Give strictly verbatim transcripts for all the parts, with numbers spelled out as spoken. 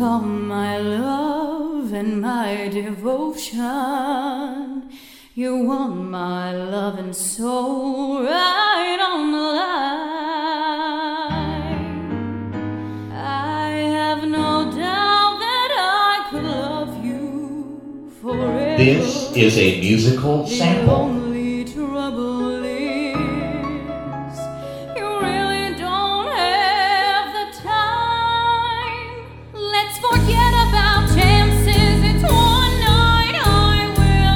all my love and my devotion. You want my love and soul right on the line. I have no doubt that I could love you forever. This is a musical sample. The only trouble is you really don't have the time. Let's forget about chances. It's one night I will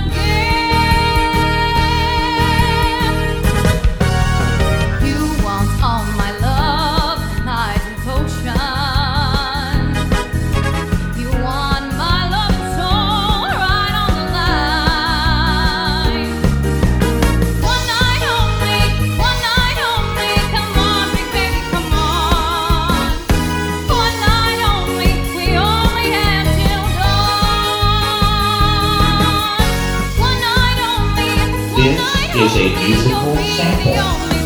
give. You want all my love, my devotion. You want my love and soul right on the line. One night only, one night only. Come on, big baby, come on. One night only, we only have till dawn. One night only, one This night is a only, musical you'll be the sample. only